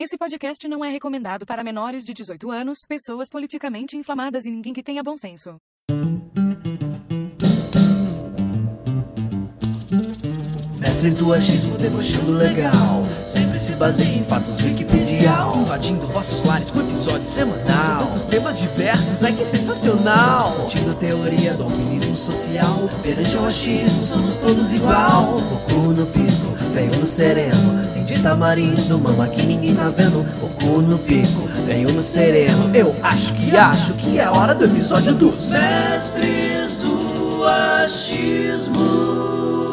Esse podcast não é recomendado para menores de 18 anos, pessoas politicamente inflamadas e ninguém que tenha bom senso. Mestres do achismo debochando legal, sempre se baseia em fatos wikipedial, invadindo vossos lares com episódio semanal. São tantos temas diversos, que sensacional. Discutindo a teoria do alpinismo social, perante ao achismo somos todos igual. O cu no pico, venho no sereno, tem de tamarindo, mama que ninguém tá vendo. O cu no pico, venho no sereno, eu acho que é hora do episódio dos Mestres do Achismo.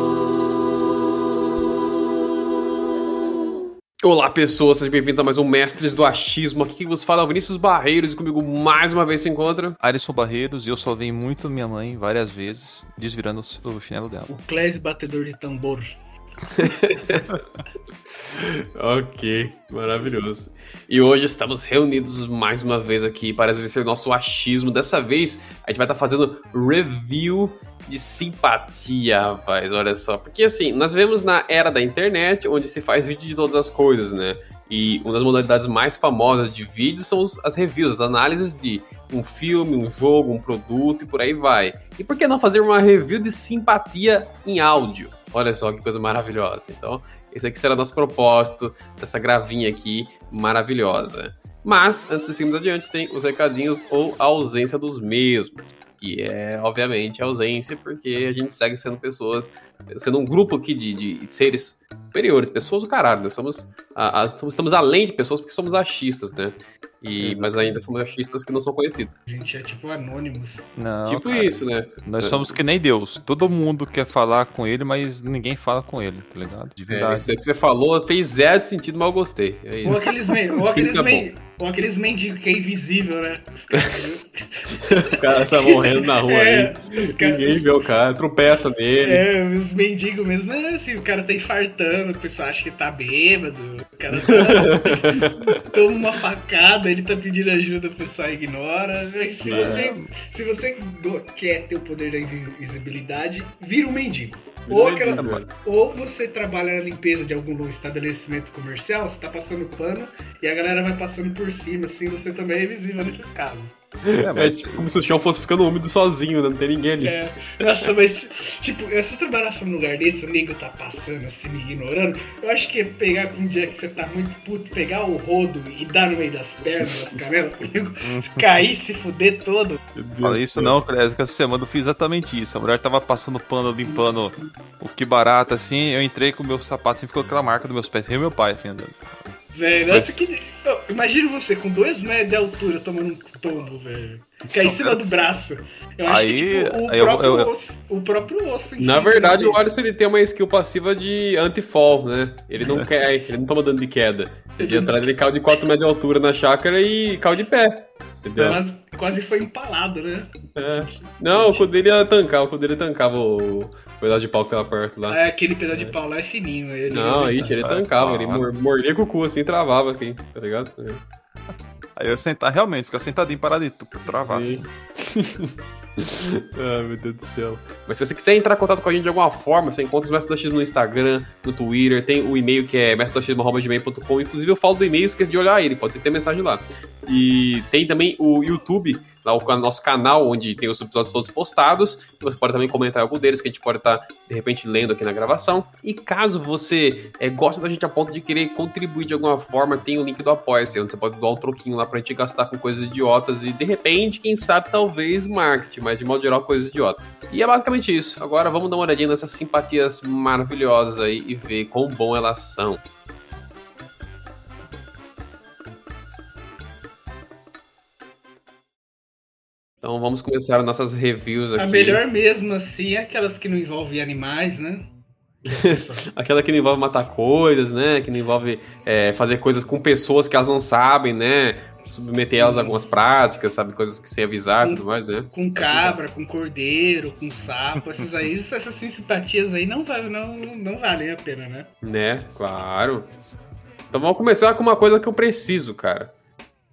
Olá pessoas, sejam bem-vindos a mais um Mestres do Achismo. Aqui quem vos fala é o Vinícius Barreiros e comigo mais uma vez se encontra Alisson Barreiros, e eu salvei muito minha mãe várias vezes, desvirando o chinelo dela. O Clésio batedor de tambor. Ok, maravilhoso. E hoje estamos reunidos mais uma vez aqui para exercer o nosso achismo. Dessa vez a gente vai estar fazendo review de simpatia, rapaz, olha só. Porque assim, nós vivemos na era da internet, onde se faz vídeo de todas as coisas, né? E uma das modalidades mais famosas de vídeo são as reviews, as análises de um filme, um jogo, um produto e por aí vai. E por que não fazer uma review de simpatia em áudio? Olha só que coisa maravilhosa. Então, esse aqui será nosso propósito dessa gravinha aqui maravilhosa. Mas, antes de seguirmos adiante, tem os recadinhos ou a ausência dos mesmos. Que é, obviamente, a ausência, porque a gente segue sendo pessoas, sendo um grupo aqui de seres superiores, pessoas do caralho. Nós estamos além de pessoas porque somos achistas, né? Mas ainda somos achistas que não são conhecidos. A gente é tipo anônimos. Não, tipo cara, isso, né? Nós somos que nem Deus. Todo mundo quer falar com ele, mas ninguém fala com ele, tá ligado? De verdade. Isso aí que você falou fez zero de sentido, mas eu gostei. É isso. Ou aqueles mendigos que é invisível, né? O cara tá morrendo na rua aí. Ninguém vê o cara, tropeça nele. Os mendigos mesmo, assim, o cara tá infartando, o pessoal acha que tá bêbado, o cara toma uma facada, ele tá pedindo ajuda, o pessoal ignora. Se você quer ter o poder da invisibilidade, vira um mendigo. Ou você trabalha na limpeza de algum estabelecimento comercial, você tá passando pano e a galera vai passando por cima, assim, você também é visível nesses casos. É tipo como se o chão fosse ficando úmido sozinho, né? Não tem ninguém ali. Nossa, mas, tipo, se eu trabalhasse num lugar desse, o nego tá passando, assim, me ignorando, eu acho que pegar um dia que você tá muito puto, pegar o rodo e dar no meio das pernas, das canelas, cair, se fuder todo. Fala isso não, Clésio, que essa semana eu fiz exatamente isso. A mulher tava passando pano, limpando o que barato, assim, eu entrei com o meu sapato, assim, ficou aquela marca dos meus pés, e meu pai, assim, andando. Velho, imagina você com 2 metros de altura tomando um tombo, velho. Cair em cima do braço. Eu acho que tipo, o próprio osso. Enfim, na verdade, o Alisson ele tem uma skill passiva de anti-fall, né? Ele não ele não toma dano de queda. Você dia atrás ele caiu de 4 metros de altura na chácara e caiu de pé. Entendeu? Mas quase foi empalado, né? Não, o cu dele tancava o pedaço de pau que tava perto lá. Aquele pedaço de pau lá é fininho. Ele tancava, ele mordia com o cu assim e travava aqui, tá ligado? Aí eu realmente, ficar sentadinho, paradito, travar assim. Ah, meu Deus do céu. Mas se você quiser entrar em contato com a gente de alguma forma, você encontra os Mestres do Achismo no Instagram, no Twitter, tem o e-mail que é mestrodochismo@gmail.com. Inclusive eu falo do e-mail, esqueço de olhar ele, pode ser que tenha mensagem lá. E tem também o YouTube, lá o nosso canal, onde tem os episódios todos postados. Você pode também comentar algum deles, que a gente pode estar, de repente, lendo aqui na gravação. E caso você goste da gente a ponto de querer contribuir de alguma forma, tem o link do Apoia-se, onde você pode doar um troquinho lá pra gente gastar com coisas idiotas e, de repente, quem sabe, talvez, marketing, mas de modo geral, coisas idiotas. E é basicamente isso. Agora vamos dar uma olhadinha nessas simpatias maravilhosas aí e ver quão bom elas são. Então vamos começar nossas reviews aqui. A melhor mesmo, assim, é aquelas que não envolvem animais, né? Aquela que não envolve matar coisas, né? Que não envolve fazer coisas com pessoas que elas não sabem, né? Submeter elas a algumas práticas, sabe? Coisas que sem avisar e tudo mais, né? Com cabra, com cordeiro, com sapo. Essas simpatias aí não valem a pena, né? Né? Claro. Então vamos começar com uma coisa que eu preciso, cara.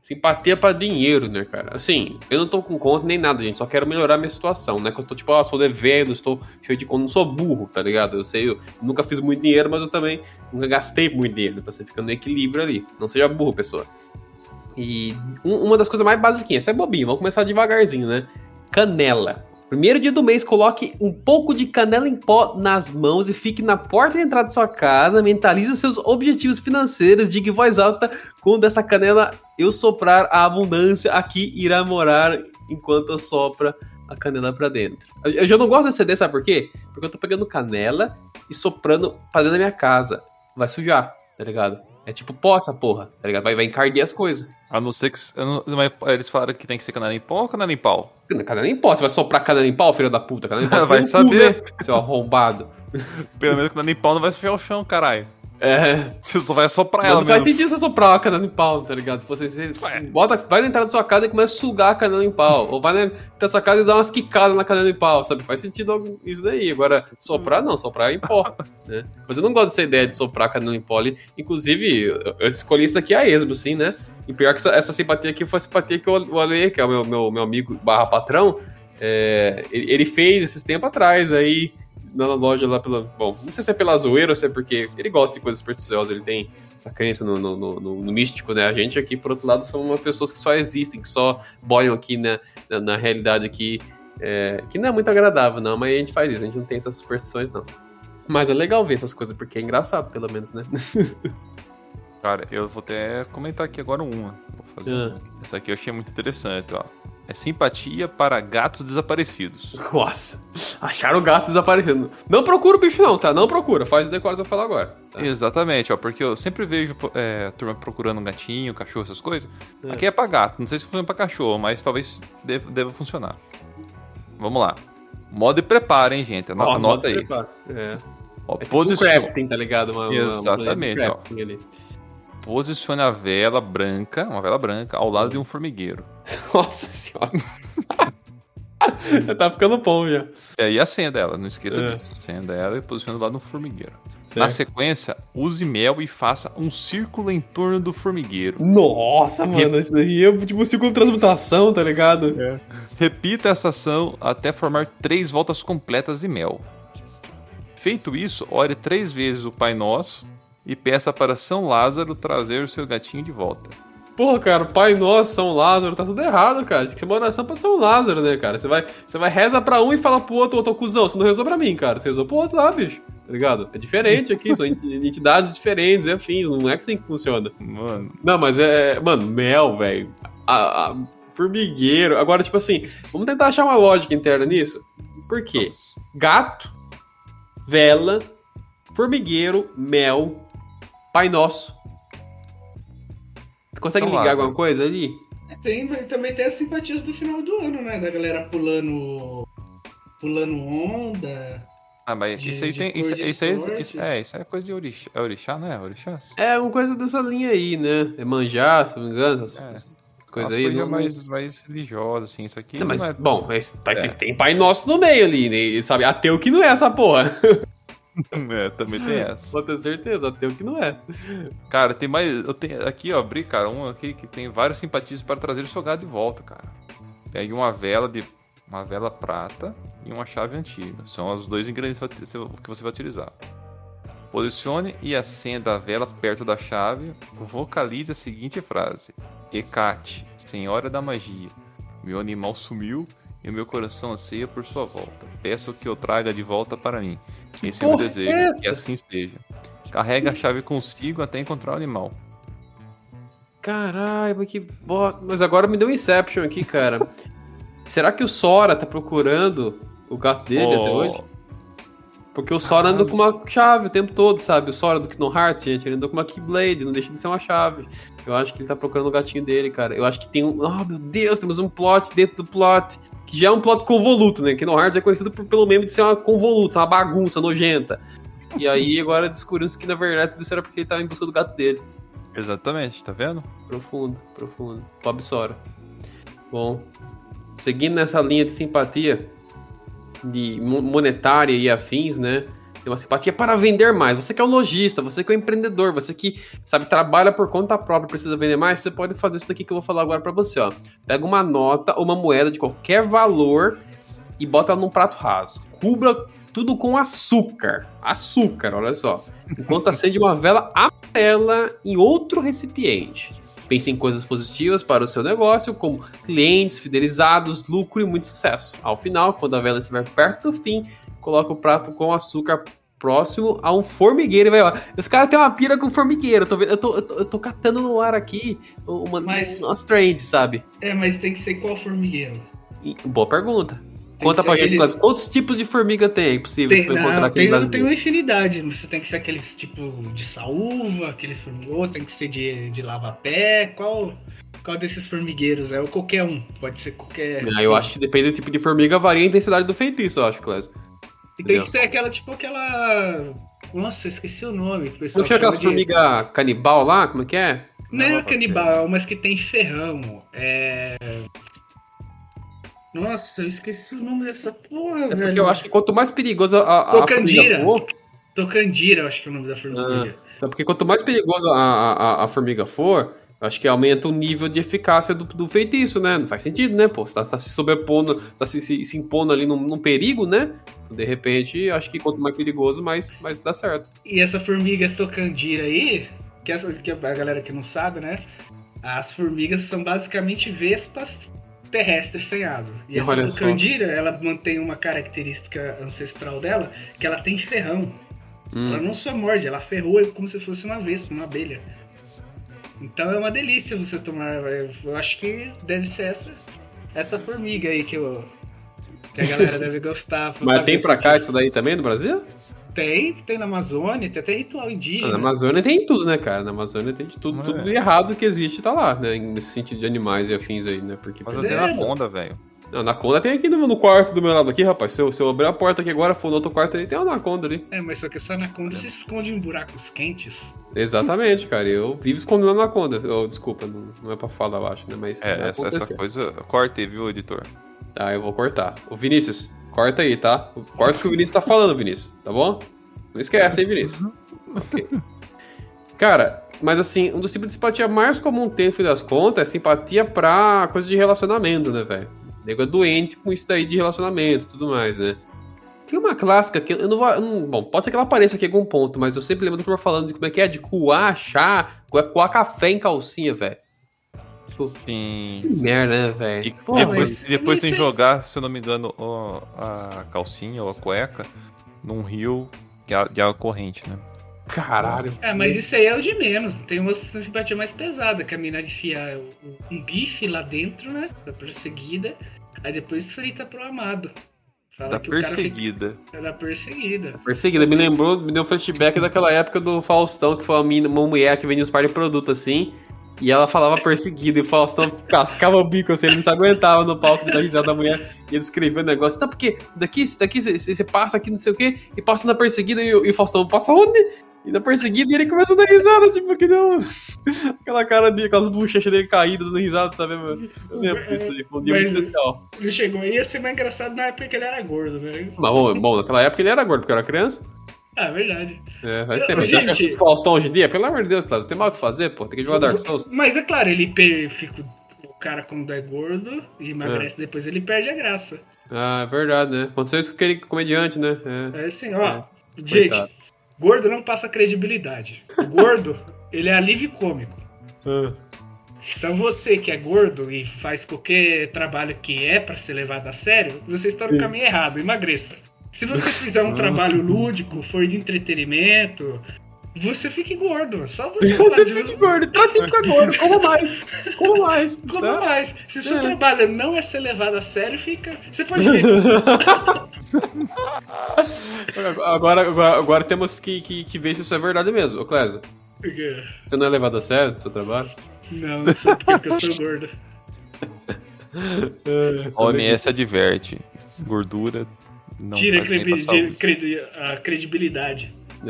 Simpatia pra dinheiro, né, cara? Assim, eu não tô com conta nem nada, gente. Só quero melhorar minha situação, né? Que eu tô tipo, sou devendo, estou cheio de conta. Não sou burro, tá ligado? Eu sei, eu nunca fiz muito dinheiro, mas eu também nunca gastei muito dinheiro. Então você fica no equilíbrio ali. Não seja burro, pessoa. E uma das coisas mais basiquinhas, isso é bobinho, vamos começar devagarzinho, né? Canela. Primeiro dia do mês, coloque um pouco de canela em pó nas mãos e fique na porta de entrada da sua casa, mentalize os seus objetivos financeiros, diga em voz alta, quando essa canela eu soprar, a abundância aqui irá morar enquanto eu sopra a canela pra dentro. Eu já não gosto dessa ideia, sabe por quê? Porque eu tô pegando canela e soprando pra dentro da minha casa. Vai sujar, tá ligado? É tipo pó essa porra, tá ligado? Vai encardir as coisas. A não ser que... eles falaram que tem que ser canela em pó ou canela em pau? Canela em pó, você vai soprar canela em pau, filho da puta? Canela em pau, vai saber. Cu, né? Seu arrombado. Pelo menos canela em pau não vai sujar o chão, caralho. É. Você só vai soprar Mas ela não faz mesmo. sentido você soprar uma canela em pau, tá ligado? Se você vai na entrada da sua casa e começa a sugar a canela em pau. Ou vai na entrada da sua casa e dá umas quicadas na canela em pau, sabe? Faz sentido isso daí. Agora, soprar não, soprar é em pó, né? Mas eu não gosto dessa ideia de soprar a canela em pó ali. Inclusive, eu escolhi isso aqui a esmo, sim, né? E pior que essa simpatia aqui foi a simpatia que o Ale, que é o meu amigo / patrão, ele fez esses tempos atrás aí na loja lá pela... Bom, não sei se é pela zoeira ou se é porque ele gosta de coisas supersticiosas, ele tem essa crença no místico, né? A gente aqui, por outro lado, somos pessoas que só existem, que só boiam aqui na realidade aqui, que não é muito agradável, não, mas a gente faz isso, a gente não tem essas superstições, não. Mas é legal ver essas coisas, porque é engraçado, pelo menos, né? Cara, eu vou até comentar aqui agora uma. Vou fazer uma. Essa aqui eu achei muito interessante, ó. É simpatia para gatos desaparecidos. Nossa, acharam o gato desaparecendo. Não procura o bicho não, tá? Não procura, faz o decoro que eu vou falar agora. Tá? Exatamente, ó, porque eu sempre vejo a turma procurando um gatinho, cachorro, essas coisas. Aqui é pra gato, não sei se funciona pra cachorro, mas talvez deva funcionar. Vamos lá. Modo e prepara, hein, gente? Anota aí. Ó, tipo um crafting, tá ligado? Exatamente, ó. Ali. Posicione a vela branca, uma vela branca, ao lado de um formigueiro. Nossa senhora. Tá ficando bom já. E acenda dela, não esqueça disso. Acenda ela e posicione do lado de um formigueiro. Certo. Na sequência, use mel e faça um círculo em torno do formigueiro. Nossa, mano, isso daí é tipo um círculo de transmutação, tá ligado? Repita essa ação até formar 3 voltas completas de mel. Feito isso, ore 3 vezes o Pai Nosso e peça para São Lázaro trazer o seu gatinho de volta. Porra, cara, Pai Nosso, São Lázaro, tá tudo errado, cara. Tem que ser uma oração pra São Lázaro, né, cara? Você vai reza pra um e fala pro outro, ô cuzão, você não rezou pra mim, cara. Você rezou pro outro lá, bicho. Tá ligado? É diferente aqui, são entidades diferentes e afins, não é assim que funciona. Mano. Não, mas mano, mel, velho. Formigueiro. Agora, tipo assim, vamos tentar achar uma lógica interna nisso. Por quê? Gato, vela, formigueiro, mel, Pai Nosso. Você consegue ligar alguma coisa ali? Também tem as simpatias do final do ano, né? Da galera pulando onda. Mas isso aí tem. Isso é coisa de orixá. É orixá, não é? Orixás? É uma coisa dessa linha aí, né? É manjar, se não me engano. Coisa aí. Não... mais religiosa, assim. Isso aqui. Não, mas, não é... Bom, mas tem Pai Nosso no meio ali, né? Sabe? Ateu que não é essa porra. Também tem essa. Pode ter certeza, ateu que não é. Cara, tem mais. Eu tenho aqui, ó, abri, cara, um aqui que tem várias simpatias para trazer o seu gado de volta, cara. Pegue uma vela prata e uma chave antiga. São os 2 ingredientes que você vai utilizar. Posicione e acenda a vela perto da chave. Vocalize a seguinte frase: Hecate, Senhora da Magia, meu animal sumiu e o meu coração anseia por sua volta. Peço que eu traga de volta para mim. Esse é o meu desejo, que assim seja. Carrega a chave consigo até encontrar o animal. Caralho, mas que bosta. Mas agora me deu um Inception aqui, cara. Será que o Sora tá procurando o gato dele até hoje? Porque o Sora anda com uma chave o tempo todo, sabe? O Sora do Kingdom Hearts, gente, ele anda com uma Keyblade, não deixa de ser uma chave. Eu acho que ele tá procurando o gatinho dele, cara. Eu acho que tem um... Oh, meu Deus, temos um plot dentro do plot. Que já é um plot convoluto, né? Kingdom Hearts é conhecido pelo meme de ser uma convoluta, uma bagunça nojenta. E aí agora descobrimos que na verdade tudo isso era porque ele tava em busca do gato dele. Exatamente, tá vendo? Profundo. Pobre Sora. Bom, seguindo nessa linha de simpatia de monetária e afins, né? tem uma simpatia para vender mais. Você que é um lojista, você que é um empreendedor, você que, sabe, trabalha por conta própria, precisa vender mais, você pode fazer isso daqui que eu vou falar agora pra você, ó. Pega uma nota ou uma moeda de qualquer valor e bota ela num prato raso. Cubra tudo com açúcar. Açúcar, olha só. Enquanto acende uma vela amarela em outro recipiente. Pense em coisas positivas para o seu negócio, como clientes, fidelizados, lucro e muito sucesso. Ao final, quando a vela estiver perto do fim, coloca o prato com açúcar próximo a um formigueiro e vai lá. Os caras têm uma pira com formigueiro. Eu tô catando no ar aqui umas trends, sabe? Mas tem que ser qual formigueiro? Boa pergunta. Conta pra gente, aqueles... quantos tipos de formiga tem possível que você vai encontrar aqui no Brasil? Tem uma infinidade. Você tem que ser aqueles tipo de saúva, aqueles formigueiros, tem que ser de lava-pé. Qual desses formigueiros é? Ou qualquer um, pode ser qualquer... Eu acho que depende do tipo de formiga, varia a intensidade do feitiço, eu acho, Clésio. E tem que ser aquela... Nossa, eu esqueci o nome. Não tinha aquelas formigas canibal lá? Como é que é? Não é canibal, mas que tem ferrão. Nossa, eu esqueci o nome dessa porra, velho. Porque eu acho que quanto mais perigoso a formiga for... Tocandira, eu acho que é o nome da formiga. Porque quanto mais perigoso a formiga for, acho que aumenta o nível de eficácia do feitiço, né? Não faz sentido, né? Pô, você tá se sobrepondo, você tá se impondo ali num perigo, né? De repente, acho que quanto mais perigoso, mais dá certo. E essa formiga tocandira aí, que a galera que não sabe, né? As formigas são basicamente vespas terrestres sem asas. E essa tocandira, ela mantém uma característica ancestral dela, que ela tem ferrão. Ela não só morde, ela ferrou como se fosse uma vespa, uma abelha. Então é uma delícia você tomar. Eu acho que deve ser essa formiga aí que a galera deve gostar. Mas tem pra cá isso daí também no Brasil? Tem na Amazônia, tem até ritual indígena. Na Amazônia tem tudo, né, cara? Na Amazônia tem de tudo. Tudo de errado que existe tá lá, né? Nesse sentido de animais e afins aí, né? Porque, mas eu tenho anaconda, velho. Não, anaconda tem aqui no quarto do meu lado aqui, rapaz. Se eu abrir a porta aqui agora, for no outro quarto ali, tem uma anaconda ali. Mas só que essa anaconda se esconde em buracos quentes. Exatamente, cara. Eu vivo escondendo a anaconda. Desculpa, não é pra falar, eu acho, né? Mas essa coisa... Corta aí, viu, editor? Tá, eu vou cortar. Ô, Vinícius, corta aí, tá? Corta o que o Vinícius tá falando, Vinícius. Tá bom? Não esquece, hein, Vinícius? Ok. Cara, mas assim, um dos tipos de simpatia mais comum ter, no fim das contas, é simpatia pra coisa de relacionamento, né, velho? O nego é doente com isso daí de relacionamento e tudo mais, né? Tem uma clássica que eu não vou... bom, pode ser que ela apareça aqui em algum ponto, mas eu sempre lembro do que falando de como é que é, de coar chá, coar café em calcinha, velho. Tipo, sim. Que merda, né, velho? E depois tem jogar, se eu não me engano, a calcinha ou a cueca num rio de água corrente, né? Caralho. Mas isso aí é o de menos. Tem uma simpatia mais pesada, que a mina enfia um bife lá dentro, né? Da perseguida. Aí depois frita pro amado. Fala da que perseguida. É da perseguida. Perseguida. Me deu um flashback daquela época do Faustão, que foi uma mulher que vendia uns par de produtos assim. E ela falava perseguida, e o Faustão cascava o bico assim, ele não se aguentava no palco de dar risada da mulher, e ele escreveu o negócio, tá, porque daqui você passa aqui, não sei o que, e passa na perseguida, e o Faustão passa onde? E na perseguida, e ele começa a dar risada, tipo, que deu aquela cara de, aquelas bochechas dele caídas, dando risada, sabe, mano? Eu lembro disso daí, foi um dia muito especial. Ele chegou, ia ser mais engraçado na época que ele era gordo, né? Mas, bom, naquela época ele era gordo, porque eu era criança. Verdade. Faz tempo. Você acha que assiste Faustão hoje em dia? Pelo amor de Deus, Cláudio, tem mal o que fazer, pô. Tem que jogar Dark Souls. Mas é claro, ele fica o cara quando é gordo e emagrece depois, ele perde a graça. É verdade, né? Aconteceu isso com aquele comediante, né? Assim, gente, coitado. Gordo não passa credibilidade. O gordo, ele é alívio cômico. Então você que é gordo e faz qualquer trabalho que é pra ser levado a sério, você está no caminho errado, emagreça. Se você fizer um trabalho lúdico, for de entretenimento, você fique gordo. Só você fique gordo, trate de ficar gordo, como mais. Como mais. Se o seu trabalho não é ser levado a sério, você pode ver. Agora temos que ver se isso é verdade mesmo, ô Clésio. Por quê? Você não é levado a sério no seu trabalho? Não sei porque eu sou gordo. A OMS adverte. Gordura não tira a credibilidade.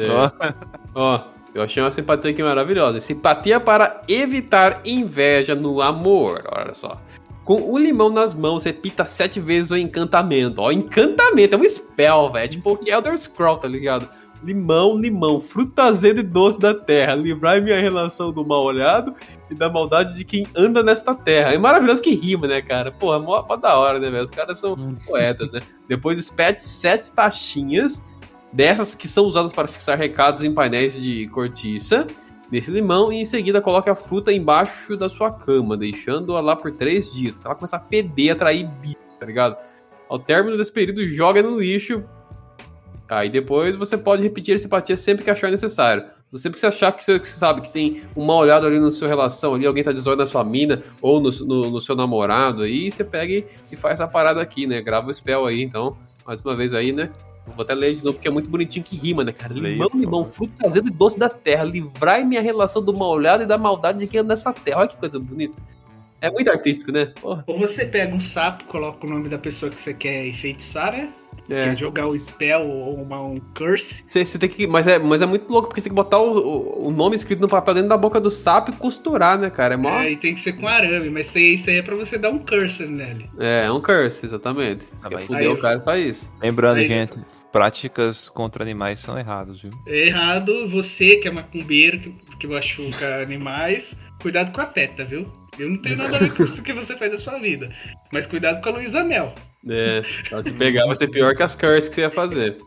Eu achei uma simpatia aqui maravilhosa. Simpatia para evitar inveja no amor. Olha só. Com o limão nas mãos, repita 7 vezes o encantamento. Encantamento é um spell, velho. Tipo o Elder Scroll, tá ligado? Limão, fruta azeda e doce da terra, livrai minha relação do mal-olhado e da maldade de quem anda nesta terra. É maravilhoso que rima, né, cara? Porra, mó da hora, né, velho? Os caras são poetas, né? Depois espete 7 taxinhas, dessas que são usadas para fixar recados em painéis de cortiça, nesse limão, e em seguida coloque a fruta embaixo da sua cama, deixando-a lá por 3 dias. Ela começa a feder, atrair bicho, tá ligado? Ao término desse período, joga no lixo. Aí depois você pode repetir a simpatia sempre que achar necessário. Sempre que você achar que você sabe que tem um mal olhado ali na sua relação, ali alguém tá de zóio na sua mina ou no seu namorado, aí você pega e faz essa parada aqui, né? Grava o spell aí, então, mais uma vez aí, né? Vou até ler de novo, porque é muito bonitinho que rima, né, cara? Limão, fruta azeda e doce da terra, livrai minha relação do mal olhado e da maldade de quem anda nessa terra. Olha que coisa bonita. É muito artístico, né? Porra. Ou você pega um sapo, coloca o nome da pessoa que você quer enfeitiçar, né? Quer jogar o spell ou um curse. Você tem que. Mas é muito louco, porque você tem que botar o nome escrito no papel dentro da boca do sapo e costurar, né, cara? E tem que ser com arame, mas isso aí é pra você dar um curse nele. É um curse, exatamente. Você quer fuder o cara, faz isso. Lembrando, gente, práticas contra animais são erradas, viu? É errado, você que é macumbeiro, que machuca animais, cuidado com a peta, viu? Eu não tenho nada a ver com isso que você faz da sua vida. Mas cuidado com a Luísa Mel. Ela te pegar vai ser pior que as curses que você ia fazer.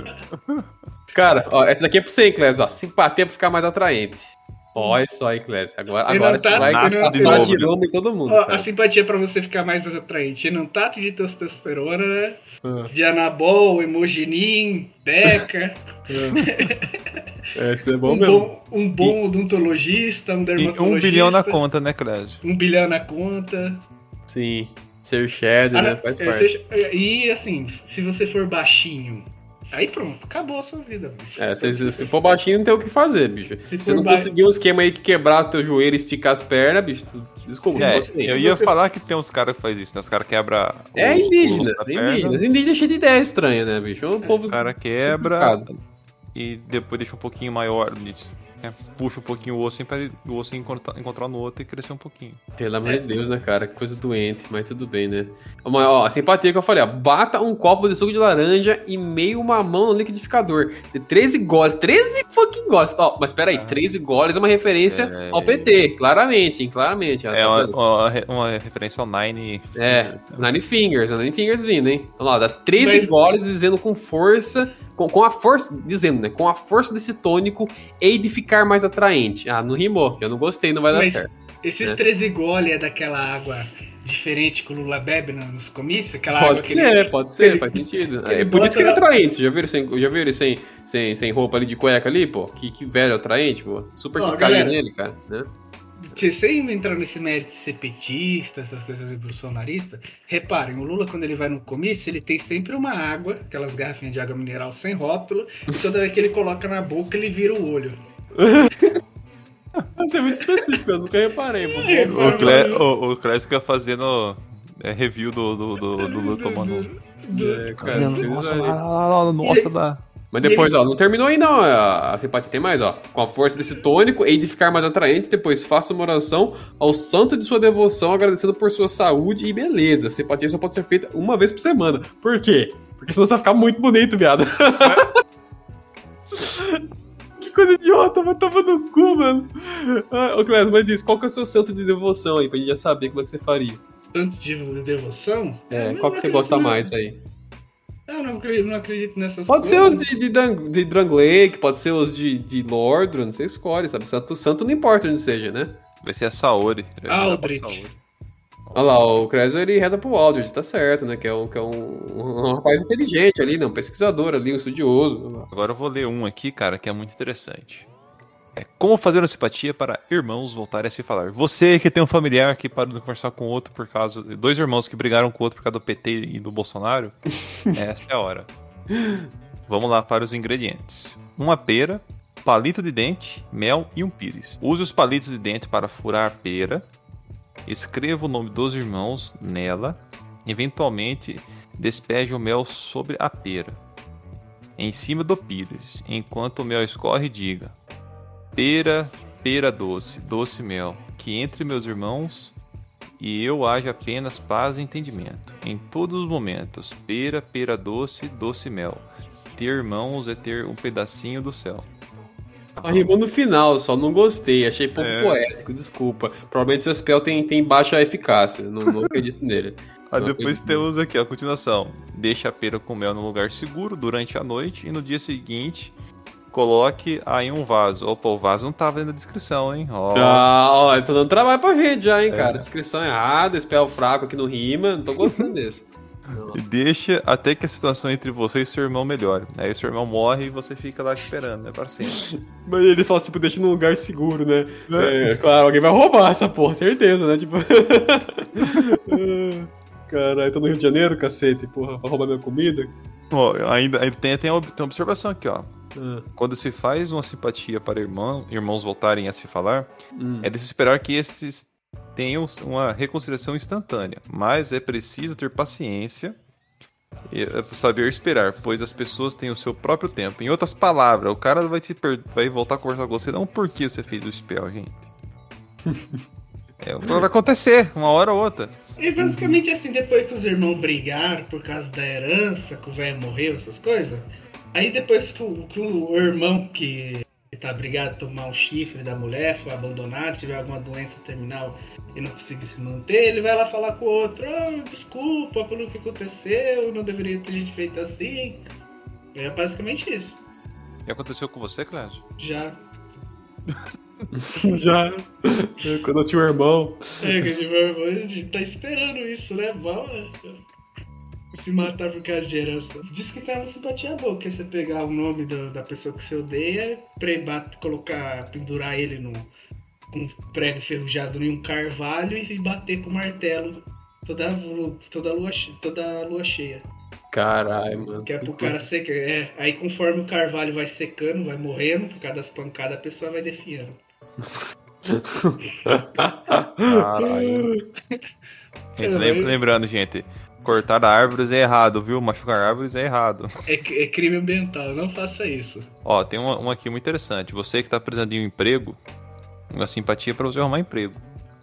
Cara, ó, essa daqui é pra você, Clésio, ó. Simpatia pra ficar mais atraente. Olha só aí, Clésio. Agora você vai passar a giroma em todo mundo. Ó, a simpatia pra você ficar mais atraente. Enantato de testosterona, né? De anabol, hemogenin, deca. Esse é bom mesmo. Um bom odontologista, um dermatologista. E 1 bilhão na conta, né, Clésio? 1 bilhão na conta. Sim. Ser shed, né? Faz parte. E assim, se você for baixinho, aí pronto, acabou a sua vida, bicho. Se for baixinho, não tem o que fazer, bicho. Se você não conseguir um esquema aí que quebrar o teu joelho e esticar as pernas, bicho, desculpa. Eu ia falar que tem uns caras que faz isso, né? Os caras quebram. Indígena. Os indígenas cheios de ideia estranha, né, bicho? O cara quebra e depois deixa um pouquinho maior, puxa um pouquinho o osso para o osso encontrar no outro e crescer um pouquinho. Pelo amor de Deus, né, cara? Que coisa doente, mas tudo bem, né? Mas, ó, a simpatia que eu falei, ó. Bata um copo de suco de laranja e meio mamão no liquidificador. De 13 goles. 13 fucking goles. Ó, mas peraí, 13 goles é uma referência ao PT. Claramente, hein? Claramente. É uma referência ao Nine. Nine Fingers. Nine Fingers vindo, hein? Então lá, dá 13 goles dizendo com força. Com a força, dizendo, né? Com a força desse tônico, hei de ficar mais atraente. Não rimou, eu não gostei, não vai dar certo. Esses 13 goles é daquela água diferente que o Lula bebe nos comícios? Pode ser, faz sentido. É por isso que ele é atraente. Já viram ele sem roupa ali de cueca ali, pô? Que velho atraente, pô. Super que cai nele, cara, né? Sem entrar nesse mérito de ser petista, essas coisas de bolsonarista, reparem, o Lula, quando ele vai no comício, ele tem sempre uma água, aquelas garrafinhas de água mineral sem rótulo, e toda vez que ele coloca na boca, ele vira o olho. Isso é muito específico, eu nunca reparei. O Clésio fica fazendo review do Lula tomando... Nossa, dá... Mas depois, ó, não terminou aí não, a simpatia tem mais, ó. Com a força desse tônico, hei de ficar mais atraente, depois faça uma oração ao santo de sua devoção, agradecendo por sua saúde e beleza. A simpatia só pode ser feita uma vez por semana. Por quê? Porque senão você vai ficar muito bonito, viado. Que coisa idiota, vai tomar no cu, mano. Ô, Clésio, mas diz, qual que é o seu santo de devoção aí, pra gente já saber como é que você faria? Santo de devoção? Qual que você gosta mais aí? Eu não acredito nessas pode coisas. Pode ser os de Drangleic, pode ser os de Lordran, você escolhe, sabe? Santo não importa onde seja, né? Vai ser a Saori. Aldrich. Olha lá, o Creswell ele reza pro Aldrich, tá certo, né? Que é um rapaz inteligente ali, né? Um pesquisador ali, um estudioso. Agora eu vou ler um aqui, cara, que é muito interessante. Como fazer uma simpatia para irmãos voltarem a se falar. Você que tem um familiar que parou de conversar com o outro por causa... 2 irmãos que brigaram com o outro por causa do PT e do Bolsonaro. Essa é a hora. Vamos lá para os ingredientes. Uma pera, palito de dente, mel e um pires. Use os palitos de dente para furar a pera. Escreva o nome dos irmãos nela. Eventualmente, despeje o mel sobre a pera. Em cima do pires. Enquanto o mel escorre, diga... Pera doce, doce mel, que entre meus irmãos e eu haja apenas paz e entendimento. Em todos os momentos, pera doce, doce mel, ter irmãos é ter um pedacinho do céu. Arrimou no final, só não gostei. Achei pouco poético, desculpa. Provavelmente seu spell tem baixa eficácia. Não acredito nele. Depois temos aqui a continuação. Deixa a pera com mel num lugar seguro durante a noite e no dia seguinte coloque aí um vaso. Opa, o vaso não tava aí na descrição, hein? Eu tô dando trabalho pra gente já, hein, cara. Descrição errada, spell fraco aqui no rima. Não tô gostando desse. E deixa até que a situação entre você e seu irmão melhore. Aí seu irmão morre e você fica lá esperando, né, pra sempre. Mas ele fala, tipo, deixa num lugar seguro, né? Claro, alguém vai roubar essa porra, certeza, né? Tipo... Caralho, tô no Rio de Janeiro, cacete, porra, pra roubar minha comida. Ainda tem uma observação aqui, ó. Quando se faz uma simpatia para irmãos voltarem a se falar, é de se esperar que esses tenham uma reconciliação instantânea. Mas é preciso ter paciência e saber esperar, pois as pessoas têm o seu próprio tempo. Em outras palavras, o cara vai voltar a conversar com você, não porque você fez o spell, gente. Vai acontecer, uma hora ou outra. E basicamente assim, depois que os irmãos brigaram por causa da herança, que o velho morreu, essas coisas, aí depois que o irmão que tá brigado tomar um chifre da mulher, foi abandonado, tiver alguma doença terminal e não conseguir se manter, ele vai lá falar com o outro, desculpa pelo que aconteceu, não deveria ter gente feito assim. É basicamente isso. E aconteceu com você, Cláudio? Já. Já. Quando eu tinha um irmão. Que eu tive um irmão, a gente tá esperando isso, né? Se matar por causa de herança. Diz que tem uma simpatia boa, que é você pegar o nome da pessoa que você odeia, pendurar ele com um prego enferrujado em um carvalho e bater com o martelo toda a lua cheia. Caralho, mano. Que é pro cara secar. Aí conforme o carvalho vai secando, vai morrendo, por causa das pancadas, a pessoa vai definhando. Caralho. Lembrando, gente, cortar árvores é errado, viu? Machucar árvores é errado. É crime ambiental, não faça isso. Ó, tem uma aqui muito interessante. Você que tá precisando de um emprego, uma simpatia para você arrumar emprego.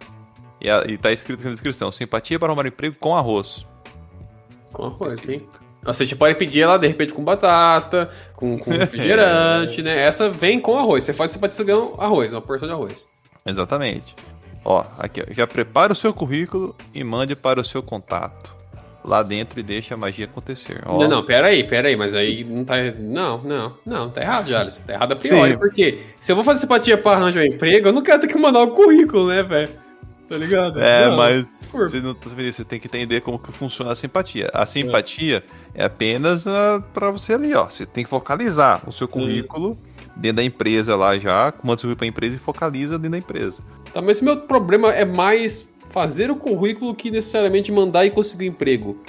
E tá escrito aqui na descrição: simpatia para arrumar emprego com arroz. Com arroz, sim. Você pode pedir ela, de repente, com batata, com refrigerante, né? Essa vem com arroz. Você faz simpatia, você ganha um arroz, uma porção de arroz. Exatamente. Ó, aqui, ó, já prepara o seu currículo e mande para o seu contato lá dentro e deixa a magia acontecer. Ó. Não, pera aí, mas aí não tá... Não, tá errado, Jalisson. Tá errado a priori, porque se eu vou fazer simpatia pra arranjar um emprego, eu não quero ter que mandar o currículo, né, velho? Tá ligado? Mas você tem que entender como que funciona a simpatia. A simpatia é apenas pra você ali, ó. Você tem que focalizar o seu currículo dentro da empresa lá já, manda seu currículo pra empresa e focaliza dentro da empresa. Tá, mas esse meu problema é mais fazer o currículo que necessariamente mandar e conseguir emprego.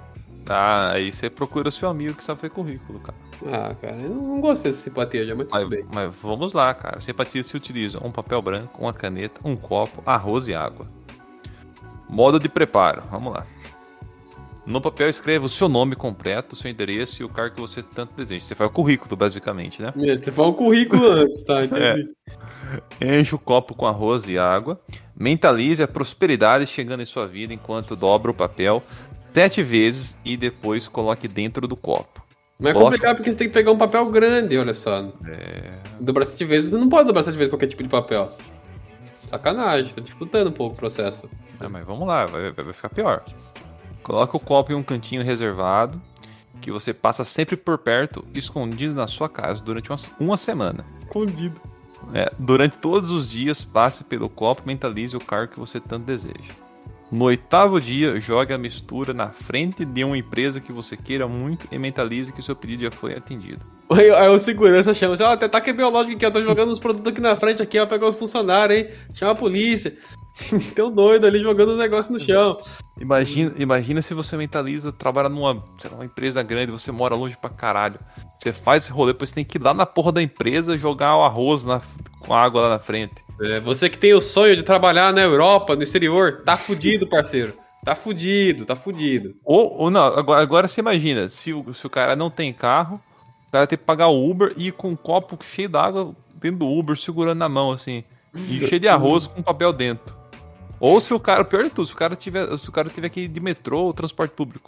Aí você procura o seu amigo que sabe fazer currículo, cara. Cara, eu não gostei dessa simpatia já, mas tudo bem. Mas vamos lá, cara. Simpatia se utiliza um papel branco, uma caneta, um copo, arroz e água. Modo de preparo, vamos lá. No papel escreva o seu nome completo, o seu endereço e o cargo que você tanto deseja. Você faz o currículo, basicamente, né? Você faz o currículo antes, tá? Entendi. Enche o copo com arroz e água. Mentalize a prosperidade chegando em sua vida enquanto dobra o papel 7 vezes e depois coloque dentro do copo. Mas é complicado porque você tem que pegar um papel grande, olha só. Dobrar 7 vezes, você não pode dobrar 7 vezes qualquer tipo de papel. Sacanagem, tá dificultando um pouco o processo. Mas vamos lá, vai ficar pior. Coloca o copo em um cantinho reservado, que você passa sempre por perto, escondido na sua casa durante uma semana. Escondido. Durante todos os dias, passe pelo copo e mentalize o cargo que você tanto deseja. No 8º dia, jogue a mistura na frente de uma empresa que você queira muito e mentalize que o seu pedido já foi atendido. Aí o segurança chama assim, ataque biológico aqui, eu tô jogando os produtos aqui na frente, aqui, vai pegar os funcionários, hein? Chama a polícia. Tem um doido ali jogando os negócios no chão. Imagina se você mentaliza, trabalha numa empresa grande, você mora longe pra caralho. Você faz esse rolê, depois você tem que ir lá na porra da empresa jogar o arroz com água lá na frente. Você que tem o sonho de trabalhar na Europa, no exterior, tá fudido, parceiro. Tá fudido. Ou não, agora você imagina, se o cara não tem carro, o cara tem que pagar o Uber e ir com um copo cheio d'água dentro do Uber, segurando na mão, assim. E cheio de arroz com papel dentro. Ou se o cara, pior de tudo, se o cara tiver que ir de metrô ou transporte público.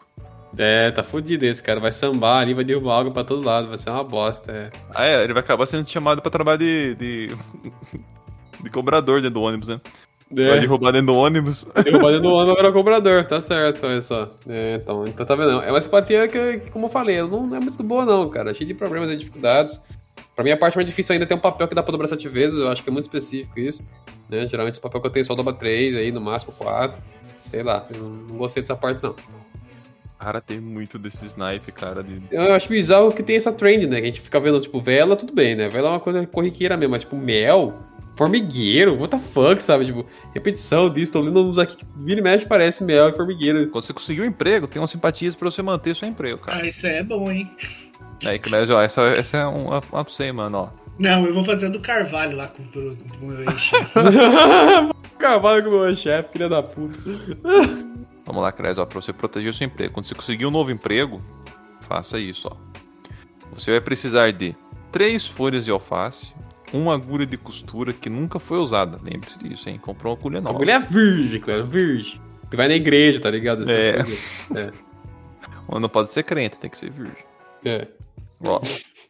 Tá fudido esse, cara. Vai sambar ali, vai derrubar algo pra todo lado. Vai ser uma bosta, Ele vai acabar sendo chamado pra trabalhar de cobrador dentro do ônibus, né? Vai derrubar dentro do ônibus. Derrubar dentro do ônibus agora é o cobrador, tá certo, olha só. Então tá vendo? É uma simpatia que, como eu falei, ela não é muito boa não, cara. Cheio de problemas e dificuldades. Pra mim a parte mais difícil ainda é ter um papel que dá pra dobrar 7 vezes, eu acho que é muito específico isso. Né? Geralmente esse papel que eu tenho só dobra 3, aí no máximo 4. Sei lá, eu não gostei dessa parte não. Cara, tem muito desse snipe, cara. Eu acho bizarro que tem essa trend, né? Que a gente fica vendo, tipo, vela, tudo bem, né? Vela é uma coisa corriqueira mesmo, mas tipo, mel, formigueiro, what the fuck, sabe? Tipo, repetição disso, tô lendo uns aqui que vira e mexe parece mel e formigueiro. Quando você conseguiu um emprego, tem umas simpatias pra você manter seu emprego, cara. Isso é bom, hein? Aí, Clésio, ó, essa é uma pra você, mano, ó. Não, eu vou fazer a do Carvalho lá com o meu ex-chefe. Carvalho com o meu chefe, filha da puta. Vamos lá, Clésio, ó, pra você proteger o seu emprego. Quando você conseguir um novo emprego, faça isso, ó. Você vai precisar de 3 folhas de alface, uma agulha de costura que nunca foi usada. Lembre-se disso, hein? Comprou uma agulha nova. A agulha é virgem, cara, virgem. Que vai na igreja, tá ligado? Não pode ser crente, tem que ser virgem. Ó.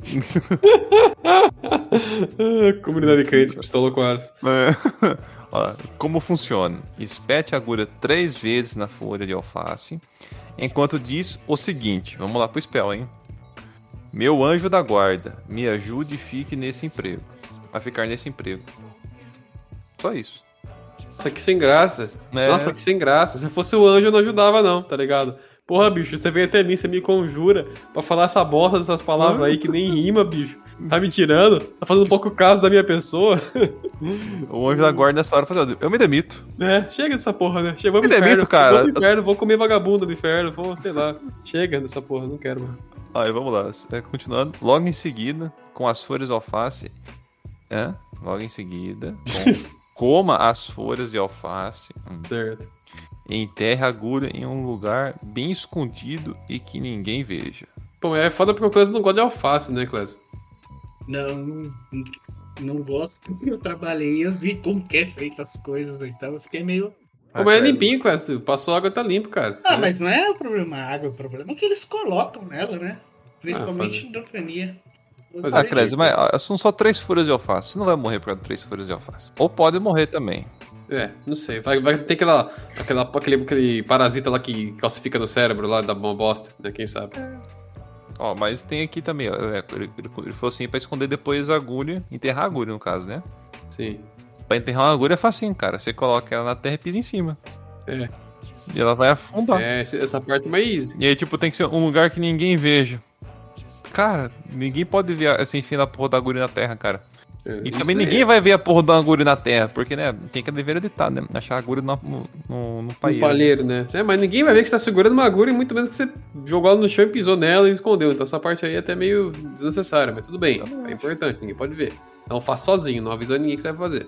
Comunidade de crentes, pistola com elas. Ó, como funciona? Espete a agulha 3 vezes na folha de alface, enquanto diz o seguinte. Vamos lá pro spell, hein? Meu anjo da guarda, me ajude e fique nesse emprego. Vai ficar nesse emprego. Só isso. Nossa, que sem graça. Nossa, que sem graça. Se fosse o anjo, eu não ajudava não, tá ligado? Porra, bicho, você vem até mim, você me conjura pra falar essa bosta dessas palavras aí que nem rima, bicho. Tá me tirando? Tá fazendo um pouco caso da minha pessoa? O anjo da guarda nessa hora fazendo. Eu me demito. Chega dessa porra, né? Chega, vamos me demito, cara. Vou pro inferno, vou comer vagabunda do inferno, vou, sei lá. Chega dessa porra, não quero mais. Aí, vamos lá. Continuando. Logo em seguida, com as folhas de alface. Logo em seguida, coma as folhas de alface. Certo. E enterre a agulha em um lugar bem escondido e que ninguém veja. Pô, é foda porque o Clésio não gosta de alface, né, Clésio? Não gosto porque eu trabalhei, eu vi como que é feito as coisas, então eu fiquei meio... Mas é limpinho, Clésio. Passou água, tá limpo, cara. Mas não é o problema a água, o problema é que eles colocam nela, né? Principalmente em hidrofrenia. Clésio, mas são só 3 folhas de alface. Você não vai morrer por causa de 3 folhas de alface. Ou pode morrer também. Não sei. Vai ter aquele parasita lá que calcifica no cérebro lá, dá uma bosta, né? Quem sabe? Ó, mas tem aqui também, ó. Ele falou assim, pra esconder depois a agulha, enterrar a agulha no caso, né? Sim. Pra enterrar uma agulha é facinho, cara. Você coloca ela na terra e pisa em cima. E ela vai afundar. Essa parte é mais easy. E aí, tipo, tem que ser um lugar que ninguém veja. Cara, ninguém pode ver assim, enfim, a porra da agulha na terra, cara. E também ninguém vai ver a porra da agulha na terra, porque, né, tem que dever editar, né? Achar a agulha no palheiro. No palheiro, né? Mas ninguém vai ver que você tá segurando uma agulha e muito menos que você jogou ela no chão e pisou nela e escondeu. Então essa parte aí é até meio desnecessária, mas tudo bem. É importante, ninguém pode ver. Então faça sozinho, não avisa ninguém que você vai fazer.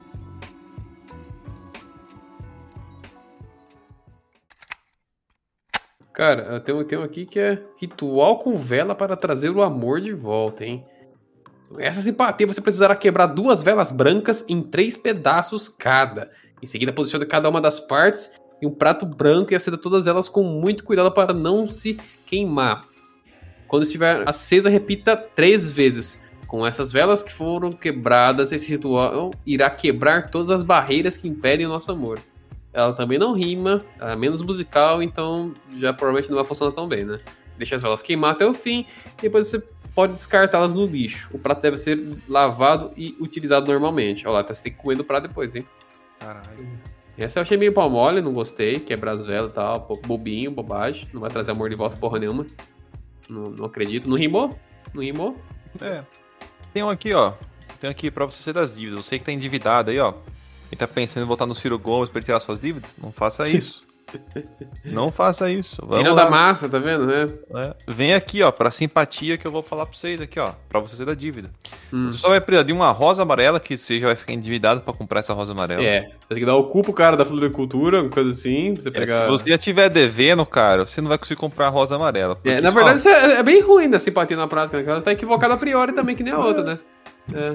Cara, tem um aqui que é ritual com vela para trazer o amor de volta, hein? Essa simpatia você precisará quebrar 2 velas brancas em 3 pedaços cada. Em seguida, posicione cada uma das partes em um prato branco e acenda todas elas com muito cuidado para não se queimar. Quando estiver acesa, repita 3 vezes. Com essas velas que foram quebradas, esse ritual irá quebrar todas as barreiras que impedem o nosso amor. Ela também não rima, ela é menos musical, então já provavelmente não vai funcionar tão bem, né? Deixa as velas queimar até o fim, e depois você pode descartá-las no lixo. O prato deve ser lavado e utilizado normalmente. Olha lá, então você tem que comer do prato depois, hein? Caralho. Essa eu achei meio pau mole, não gostei. Quebrar as velas e tal, bobinho, bobagem. Não vai trazer amor de volta porra nenhuma. Não acredito. Não rimou? Não rimou? Tem um aqui, ó. Tem um aqui pra você ser das dívidas. Você que tá endividado aí, ó. E tá pensando em voltar no Ciro Gomes pra ele tirar suas dívidas? Não faça isso. Não faça isso. Sinal da massa, tá vendo, né? Vem aqui, ó, pra simpatia que eu vou falar pra vocês aqui, ó. Pra você ser da dívida. Você só vai precisar de uma rosa amarela, que você já vai ficar endividado pra comprar essa rosa amarela. Você tem que dar o cu pro cara da floricultura, uma coisa assim, pra você pegar... Se você já estiver devendo, cara, você não vai conseguir comprar a rosa amarela. Na verdade, isso é bem ruim da simpatia na prática, né? Ela tá equivocada a priori também, que nem a outra, né?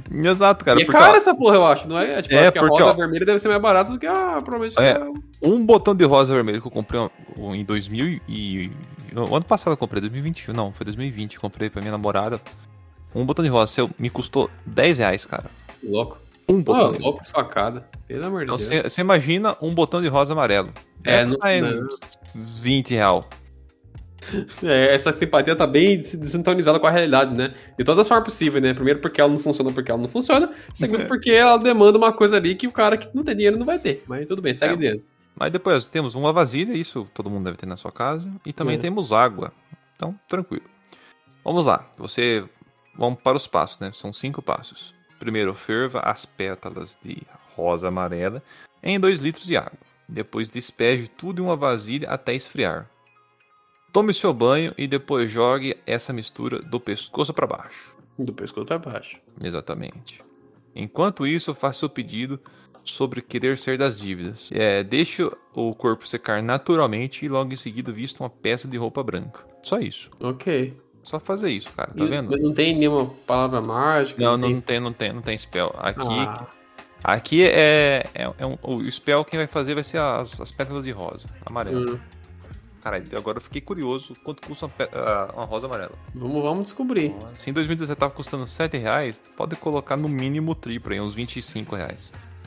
Exato, cara. E é porque, cara ó, essa porra, eu acho, não é? Tipo, É, acho que a porque, rosa ó, vermelha deve ser mais barata do que provavelmente. um botão de rosa vermelho que eu comprei em 2000 e... No ano passado eu comprei, 2021, não, foi 2020, comprei pra minha namorada. Um botão de rosa me custou R$10, cara. Louco. Um botão de rosa. Louco, facada. Pelo amor de Então Deus. você imagina um botão de rosa amarelo. Não, Custa não. uns R$20. Essa simpatia tá bem desintonizada com a realidade, né? De todas as formas possíveis, né? Primeiro porque ela não funciona. Segundo porque ela demanda uma coisa ali que o cara que não tem dinheiro não vai ter. Mas tudo bem, segue dentro. Mas depois temos uma vasilha, isso todo mundo deve ter na sua casa. E também temos água. Então, tranquilo. Vamos lá. Vamos para os passos, né? São 5 passos. Primeiro, ferva as pétalas de rosa amarela em 2 litros de água. Depois despeje tudo em uma vasilha até esfriar. Tome seu banho e depois jogue essa mistura do pescoço para baixo. Do pescoço para baixo. Exatamente. Enquanto isso, faça o pedido sobre querer sair das dívidas. Deixe o corpo secar naturalmente e logo em seguida vista uma peça de roupa branca. Só isso. Ok. Só fazer isso, cara. Tá vendo? Mas não tem nenhuma palavra mágica? Não tem spell. Aqui o spell quem vai fazer vai ser as pétalas de rosa amarela. Caralho, agora eu fiquei curioso quanto custa uma rosa amarela. Vamos descobrir. Se em 2017 tava custando R$7, pode colocar no mínimo triplo aí, uns R$25.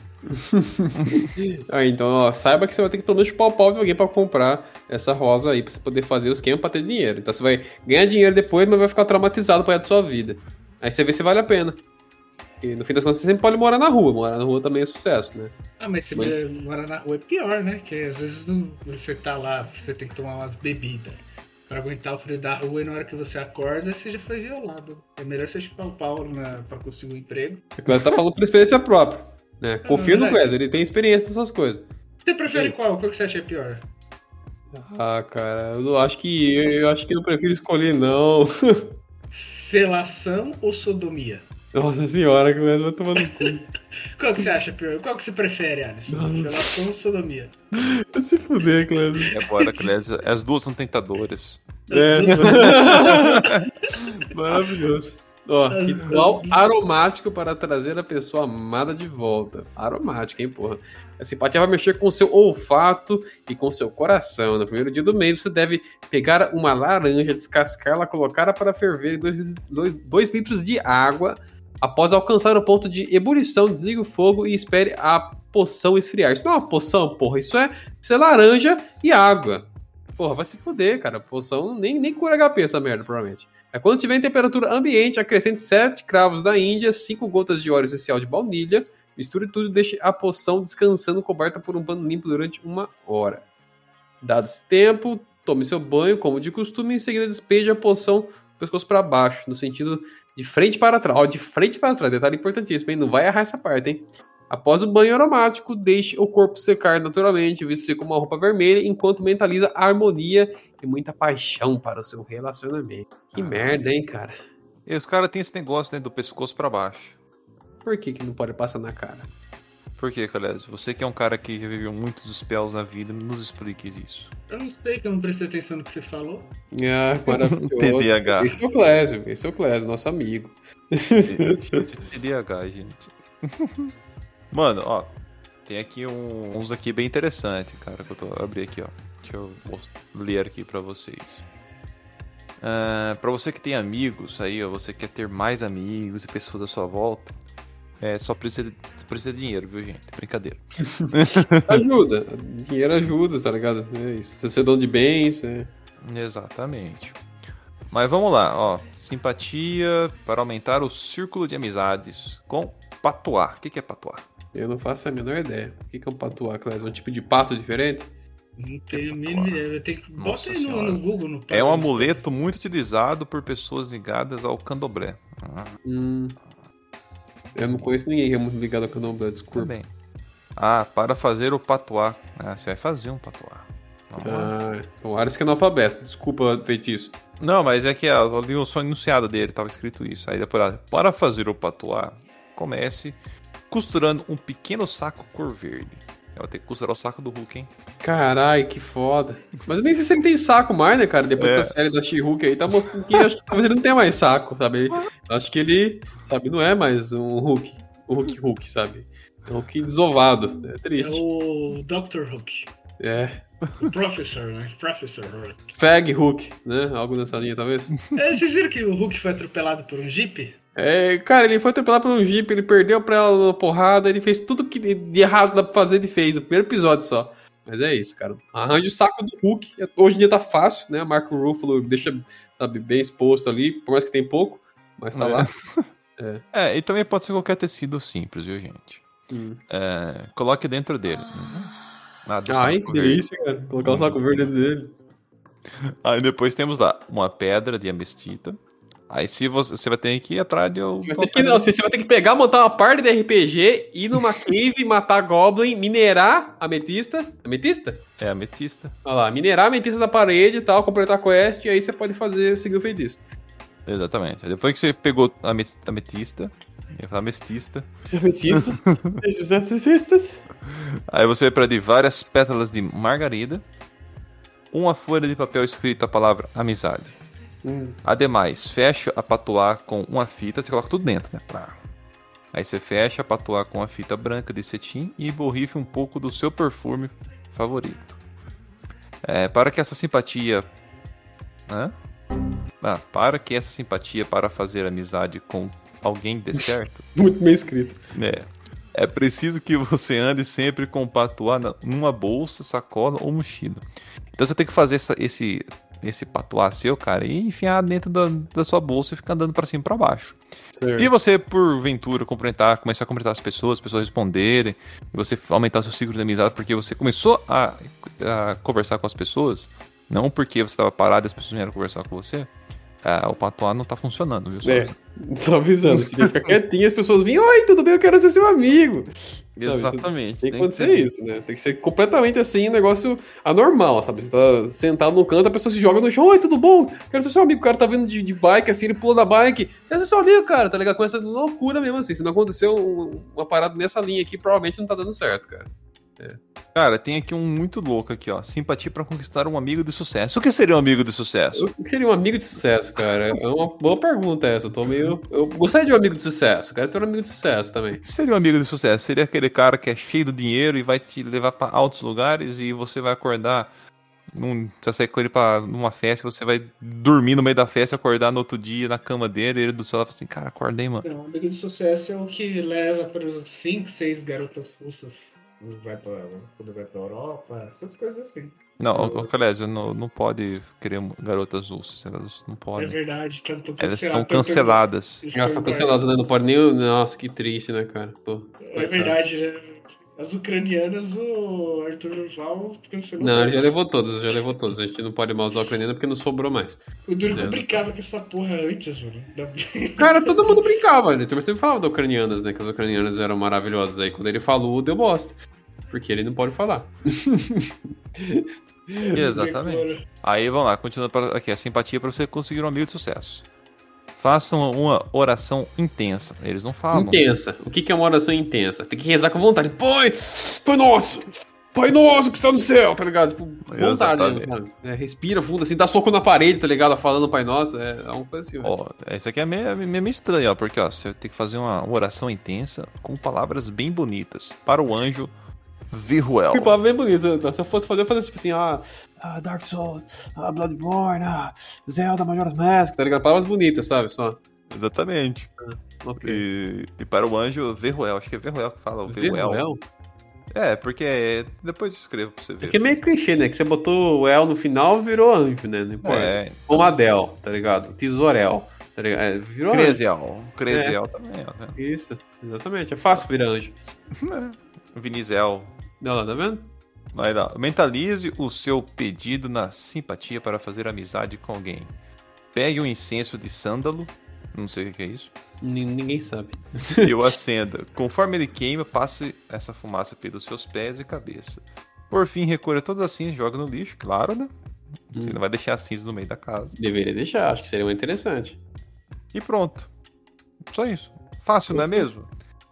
Então, ó, saiba que você vai ter que pelo menos chupar o pau de alguém pra comprar essa rosa aí, pra você poder fazer o esquema pra ter dinheiro. Então você vai ganhar dinheiro depois, mas vai ficar traumatizado pro resto da sua vida. Aí você vê se vale a pena. Porque no fim das contas você sempre pode morar na rua. Morar na rua também é sucesso, né? Mas se morar na rua é pior, né? Porque às vezes você tá lá, você tem que tomar umas bebidas pra aguentar o frio da rua e na hora que você acorda, você já foi violado. É melhor você chupar o pau pra conseguir um emprego. A Clésia tá falando por experiência própria, né? Confia no Clésia, ele tem experiência nessas coisas. Você prefere qual? Qual que você acha pior? Cara, eu acho que eu prefiro escolher não. Felação ou sodomia? Nossa senhora, que vai tomar no cu. Qual que você acha pior? Qual que você prefere, Alisson? Felação ou sodomia? Vai se fuder, Clésia. Bora, Clésia. As duas são tentadoras. Maravilhoso. Ó, ritual aromático para trazer a pessoa amada de volta. Aromático, hein, porra. A simpatia vai mexer com o seu olfato e com o seu coração. No primeiro dia do mês, você deve pegar uma laranja, descascá-la, colocá-la para ferver em 2 litros de água. Após alcançar o ponto de ebulição, desligue o fogo e espere a poção esfriar. Isso não é uma poção, porra. Isso é laranja e água. Porra, vai se fuder, cara. Poção nem cura HP essa merda, provavelmente. Quando tiver em temperatura ambiente, acrescente 7 cravos da Índia, 5 gotas de óleo essencial de baunilha. Misture tudo e deixe a poção descansando coberta por um pano limpo durante 1 hora. Dado esse tempo, tome seu banho, como de costume, e em seguida despeje a poção do pescoço para baixo, no sentido de frente para trás. Ó, de frente para trás, detalhe importantíssimo, hein? Não vai errar essa parte, hein? Após o banho aromático, deixe o corpo secar naturalmente, vista-se com uma roupa vermelha, enquanto mentaliza harmonia e muita paixão para o seu relacionamento. Que merda, hein, cara? E os caras têm esse negócio, né, do pescoço para baixo. Por que não pode passar na cara? Por que, Calésio? Você que é um cara que já viveu muitos spells na vida, nos explique isso. Eu não sei, que eu não prestei atenção no que você falou. Maravilhoso. TDAH. Esse é o Clésio, nosso amigo. TDAH, gente. Mano, ó, tem aqui uns aqui bem interessantes, cara, que eu tô abri aqui, ó. Deixa eu ler aqui pra vocês. Pra você que tem amigos aí, ó, você quer ter mais amigos e pessoas à sua volta, só precisa de dinheiro, viu, gente? Brincadeira. Ajuda. Dinheiro ajuda, tá ligado? É isso. Você ser dono de bens, Exatamente. Mas vamos lá, ó. Simpatia para aumentar o círculo de amizades com patuá. O que é patuá? Eu não faço a menor ideia. O que é um patuá, Clésio? É um tipo de pato diferente? Não tenho a mínima ideia. Eu tenho que botar aí no Google. É um amuleto muito utilizado por pessoas ligadas ao candomblé. Eu não conheço ninguém que é muito ligado ao candomblé, desculpa. Tá bem. Para fazer o patuá. Você vai fazer um patuá. O Ares que é analfabeto. Desculpa, feitiço. Não, mas é que eu li o sonho enunciado dele, tava escrito isso. Aí depois, para fazer o patuá, comece costurando um pequeno saco cor verde. Eu vou ter que costurar o saco do Hulk, hein? Carai, que foda. Mas eu nem sei se ele tem saco mais, né, cara? Depois dessa série da She-Hulk aí, tá mostrando que acho que talvez ele não tenha mais saco, sabe? Acho que ele, sabe, não é mais um Hulk. O Hulk, sabe? É um Hulk desovado. É É triste. o Dr. Hulk. É. O Professor, né? Professor Hulk. Fag Hulk, né? Algo nessa linha, talvez. Vocês viram que o Hulk foi atropelado por um Jeep? É, cara, ele foi atropelado por um Jeep, ele perdeu pra ela na porrada, ele fez tudo que de errado dá pra fazer, ele fez, no primeiro episódio só. Mas é isso, cara. Arranje o saco do Hulk. Hoje em dia tá fácil, né? Marco Ruffalo deixa, sabe, bem exposto ali, por mais que tem pouco, mas tá lá. E também pode ser qualquer tecido simples, viu, gente? Coloque dentro dele. Nada, Ai, saco que verde. delícia, cara. Colocar o saco verde dentro dele. Aí depois temos lá uma pedra de amestita. Aí se você vai ter que ir atrás de... Você vai ter que pegar, montar uma parte de RPG, ir numa cave, matar Goblin, minerar ametista. Ametista? É ametista. Olha lá, minerar a ametista da parede e tal, completar a quest, e aí você pode seguir o feitiço. Exatamente. Aí depois que você pegou a ametista, eu ia falar amestista. Ametistas? Ametistas? Aí você perde várias pétalas de margarida, uma folha de papel escrito a palavra amizade. Ademais, fecha a patuá com uma fita, você coloca tudo dentro, né? Aí você fecha a patuá com uma fita branca de cetim e borrife um pouco do seu perfume favorito. Para que essa simpatia... para que essa simpatia para fazer amizade com alguém dê certo... Muito bem escrito. É preciso que você ande sempre com o patuá numa bolsa, sacola ou mochila. Então você tem que fazer esse patuá seu, cara, e enfiar dentro da sua bolsa e ficar andando pra cima e pra baixo. Certo. Se você, porventura, começar a cumprimentar as pessoas responderem, e você aumentar o seu ciclo de amizade porque você começou a conversar com as pessoas, não porque você estava parado e as pessoas vieram conversar com você, o patuá não tá funcionando, viu? Só avisando, você tem que ficar quietinho e as pessoas vêm, oi, tudo bem, eu quero ser seu amigo. Exatamente. Tem que acontecer isso, né? Tem que ser completamente assim, um negócio anormal, sabe? Você tá sentado no canto, a pessoa se joga no chão, oi, tudo bom? Quero ser seu amigo. O cara tá vindo de bike, assim, ele pula da bike, quero ser seu amigo, cara, tá ligado? Começa loucura mesmo, assim. Se não aconteceu uma parada nessa linha aqui, provavelmente não tá dando certo, cara. Cara, tem aqui um muito louco aqui, ó. Simpatia para conquistar um amigo de sucesso. O que seria um amigo de sucesso? O que seria um amigo de sucesso, cara? É uma boa pergunta essa. Eu gostaria de um amigo de sucesso. Quero ter um amigo de sucesso também. O que seria um amigo de sucesso? Seria aquele cara que é cheio de dinheiro e vai te levar para altos lugares e você vai acordar. Você vai sair com ele numa festa, você vai dormir no meio da festa, acordar no outro dia na cama dele, ele do céu fala assim, cara, acordei, mano. Não, o amigo de sucesso é o que leva para 5, 6 garotas russas quando vai pra Europa, essas coisas assim. Não, o Clésio não pode querer garotas russas, elas não podem. É verdade, elas estão canceladas. Elas estão canceladas, né? Não pode nem... Nossa, que triste, né, cara? Pô, é verdade, né? As ucranianas, o Arthur Val cancelou. Não, ele já levou todas. A gente não pode mais usar a ucraniana porque não sobrou mais. O Duro brincava com essa porra antes, mano. Cara, todo mundo brincava, ele sempre falava das ucranianas, né? Que as ucranianas eram maravilhosas. Aí quando ele falou, deu bosta. Porque ele não pode falar. Exatamente. Aí vamos lá, continuando aqui, a simpatia para você conseguir um amigo de sucesso. Façam uma oração intensa. Eles não falam. Intensa. O que é uma oração intensa? Tem que rezar com vontade. Pai nosso! Pai nosso que está no céu, tá ligado? Tipo, vontade, sabe? Respira fundo, assim, dá soco na parede, tá ligado? Falando Pai Nosso, é uma coisa assim. Ó, isso aqui é meio estranho, ó, porque ó, você tem que fazer uma oração intensa com palavras bem bonitas. Para o anjo Viruel. Que palavra bem bonita. Se eu fosse fazer, eu fazia tipo assim, Dark Souls, Bloodborne, Zelda, Majora's Mask, tá ligado? Palavras bonitas, sabe? Só. Exatamente. Okay. E para o anjo Viruel, acho que é Viruel que fala, o Viruel. Porque depois eu escrevo pra você ver. Porque é meio clichê, né? Que você botou o El no final, virou anjo, né? Não importa. Ou Adel, tá ligado? Tesourel, tá ligado? Virou Cresiel. Cresiel também, ó. Né? Isso, exatamente. É fácil virar anjo. Vinizel. Olha lá, tá vendo? Vai lá. Mentalize o seu pedido na simpatia para fazer amizade com alguém. Pegue um incenso de sândalo. Não sei o que é isso. Ninguém sabe. E o acenda. Conforme ele queima, passe essa fumaça pelos seus pés e cabeça. Por fim, recolha todas as cinzas e joga no lixo, claro, né? Você não vai deixar as cinzas no meio da casa. Deveria deixar, acho que seria muito interessante. E pronto. Só isso. Fácil, não é mesmo?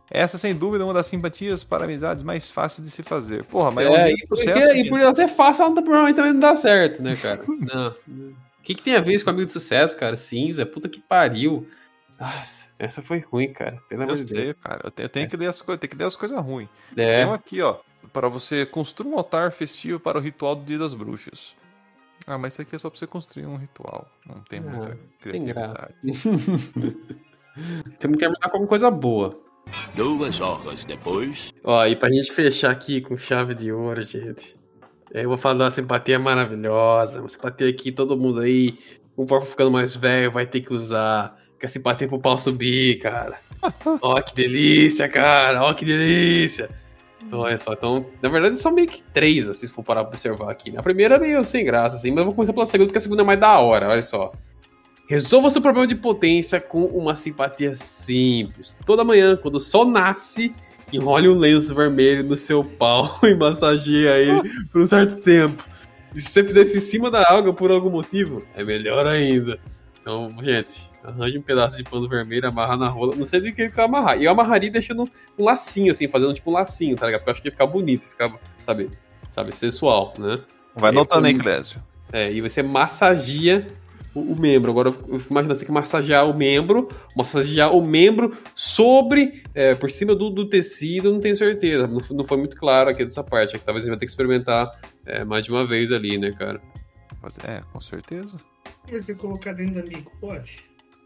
Essa, sem dúvida, é uma das simpatias para amizades mais fáceis de se fazer. Porra, mas e por ela ser fácil, ela provavelmente também não dá certo, né, cara? Não. O que tem a ver isso com amigo de sucesso, cara? Cinza, puta que pariu. Nossa, essa foi ruim, cara. Pelo amor de Deus. Cara. Eu tenho que ler as coisas ruins. É. Tem um aqui, ó. Para você construir um altar festivo para o ritual do Dia das Bruxas. Ah, mas isso aqui é só pra você construir um ritual. Não tem muita criatividade. Temos que terminar com alguma coisa boa. 2 horas depois. Ó, e pra gente fechar aqui com chave de ouro, gente. Eu vou falar de uma simpatia maravilhosa. Uma simpatia que todo mundo aí, o for ficando mais velho, vai ter que usar. Que é a simpatia pro pau subir, cara. Ó, que delícia, cara. Ó, que delícia. Olha só, então, na verdade são meio que 3, assim, se for parar pra observar aqui. Né? A primeira é meio sem graça, assim, mas eu vou começar pela segunda, porque a segunda é mais da hora, olha só. Resolva seu problema de potência com uma simpatia simples. Toda manhã, quando o sol nasce, enrole um lenço vermelho no seu pau e massageia ele por um certo tempo. E se você fizer isso em cima da água por algum motivo, é melhor ainda. Então, gente, arranje um pedaço de pano vermelho, amarra na rola. Não sei do que você vai amarrar. E eu amarraria deixando um lacinho, assim, fazendo tipo um lacinho, tá ligado? Porque eu acho que ia ficar bonito, ficava, sabe, sensual, né? Vai notando aí, Clésio. E você massageia o membro. Agora eu fico imaginando, você tem que massagear o membro sobre, por cima do tecido, não tenho certeza. Não foi muito claro aqui dessa parte. Talvez a gente vai ter que experimentar mais de uma vez ali, né, cara? Com certeza. Você colocar dentro da língua, pode?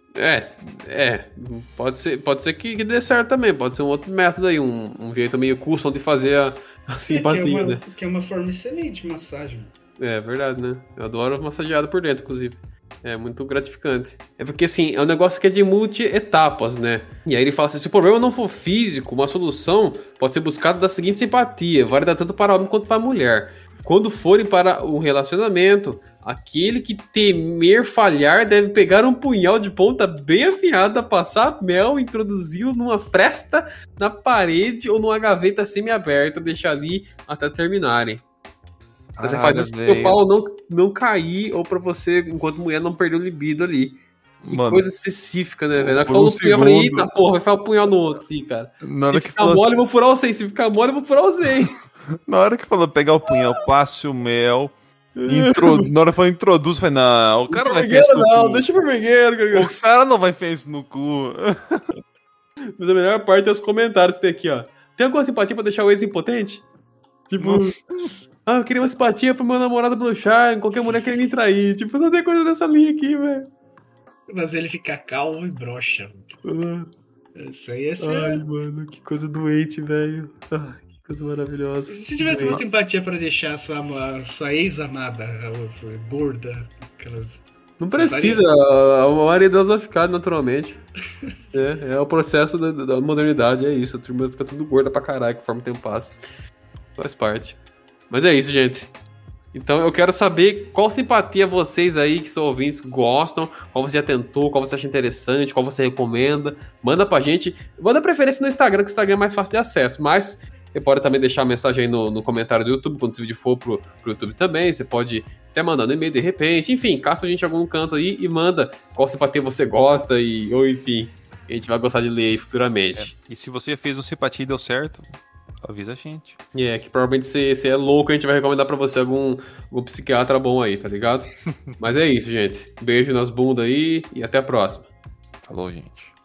Pode ser que dê certo também. Pode ser um outro método aí, um jeito meio custom de fazer a simpatia, né? Que é uma forma excelente de massagem. É verdade, né? Eu adoro massageado por dentro, inclusive. É muito gratificante. É porque, assim, é um negócio que é de multi-etapas, né? E aí ele fala assim, se o problema não for físico, uma solução pode ser buscada da seguinte simpatia, válida tanto para homem quanto para mulher. Quando forem para um relacionamento, aquele que temer falhar deve pegar um punhal de ponta bem afiada, passar mel, introduzi-lo numa fresta na parede ou numa gaveta semi-aberta, deixar ali até terminarem. Você faz isso pro seu pau não cair ou pra você, enquanto mulher, não perder o libido ali. Que coisa específica, né, velho? Falou no punhal, eita porra, vai ficar o punhal no outro aqui, cara. Se ficar mole, eu vou furar o 100. Se ficar mole, eu vou furar o 100. Na hora que falou pegar o punhal, passe o mel, na hora que falou introduz, eu falei, não, o cara não vai fazer isso no cu. Deixa o formigueiro, cara. O cara não vai fazer isso no cu. Mas a melhor parte é os comentários que tem aqui, ó. Tem alguma simpatia pra deixar o ex impotente? Tipo... eu queria uma simpatia pro meu namorado bruxar, qualquer mulher queria me trair. Tipo, só tem coisa dessa linha aqui, velho. Mas ele fica calmo e broxa. Isso aí é sério. Ai, mano, que coisa doente, velho. Que coisa maravilhosa. Se tivesse uma simpatia pra deixar a sua ex-amada, gorda, aquelas... Não precisa, a maioria delas vai ficar naturalmente. É o processo da modernidade, é isso. A turma fica tudo gorda pra caralho, conforme o tempo passa. Faz parte. Mas é isso, gente. Então eu quero saber qual simpatia vocês aí, que são ouvintes, gostam, qual você já tentou, qual você acha interessante, qual você recomenda. Manda pra gente. Manda preferência no Instagram, que o Instagram é mais fácil de acesso. Mas você pode também deixar a mensagem aí no comentário do YouTube, quando esse vídeo for pro YouTube também. Você pode até mandar no e-mail de repente. Enfim, caça a gente em algum canto aí e manda qual simpatia você gosta ou enfim, a gente vai gostar de ler aí futuramente. E se você fez um simpatia e deu certo... avisa a gente. Que provavelmente você é louco, a gente vai recomendar pra você algum psiquiatra bom aí, tá ligado? Mas é isso, gente. Beijo nas bundas aí e até a próxima. Falou, gente.